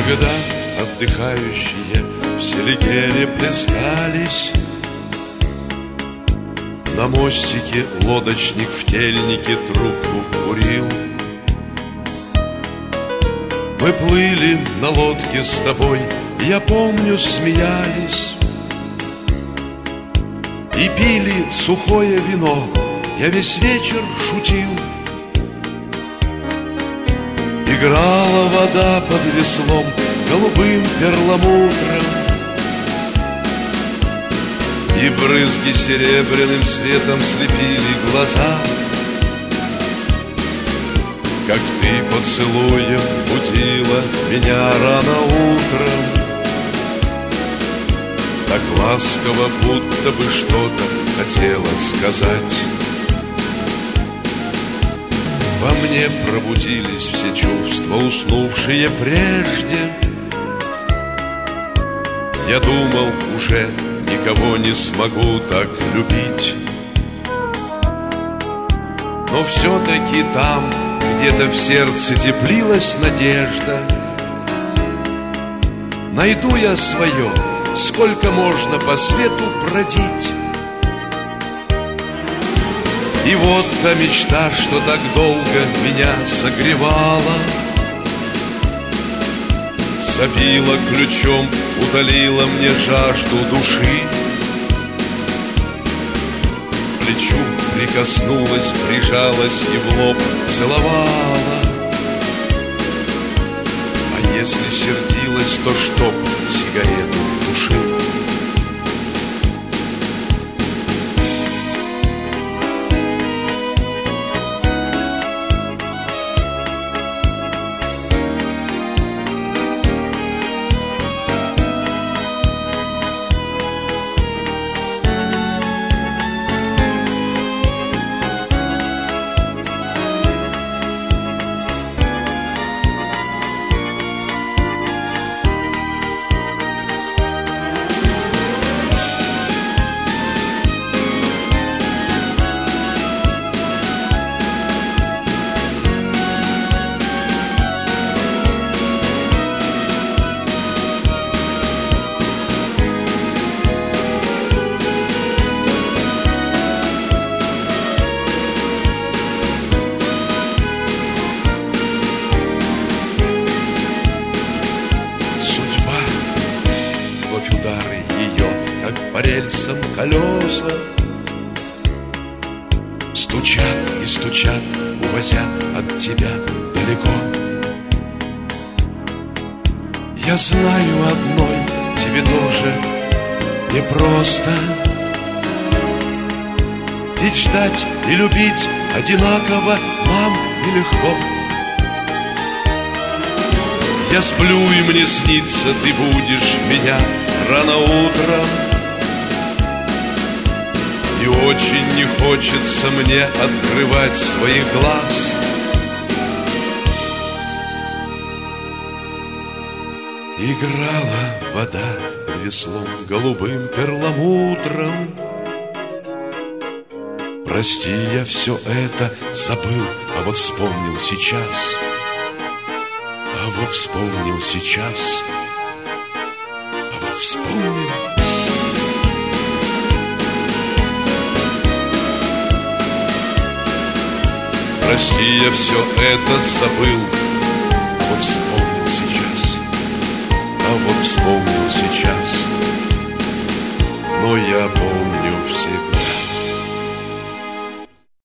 Когда отдыхающие в Селигере плескались, на мостике лодочник в тельнике трубку курил. Мы плыли на лодке с тобой, я помню, смеялись и пили сухое вино, я весь вечер шутил. Играла вода под веслом голубым перламутром, и брызги серебряным светом слепили глаза. Как ты поцелуем будила меня рано утром, так ласково, будто бы что-то хотела сказать. Во мне пробудились все чувства, уснувшие прежде. Я думал, уже никого не смогу так любить, но все-таки там где-то в сердце теплилась надежда. Найду я свое, сколько можно по свету бродить. И вот та мечта, что так долго меня согревала, забила ключом, утолила мне жажду души. К плечу прикоснулась, прижалась и в лоб целовала. А если сердилась, то чтоб сигарету тушил. Удары ее, как по рельсам колеса, стучат и стучат, увозя от тебя далеко. Я знаю одной, тебе тоже непросто, ведь ждать и любить одинаково нам нелегко. Я сплю, и мне снится, ты будешь меня рано утром, и очень не хочется мне открывать своих глаз. Играла вода веслом голубым перламутром. Прости, я все это забыл, а вот вспомнил сейчас. А вот вспомнил сейчас. А вот вспомнил. Прости, я все это забыл, а вот вспомнил сейчас. А вот вспомнил сейчас. Но я помню всегда.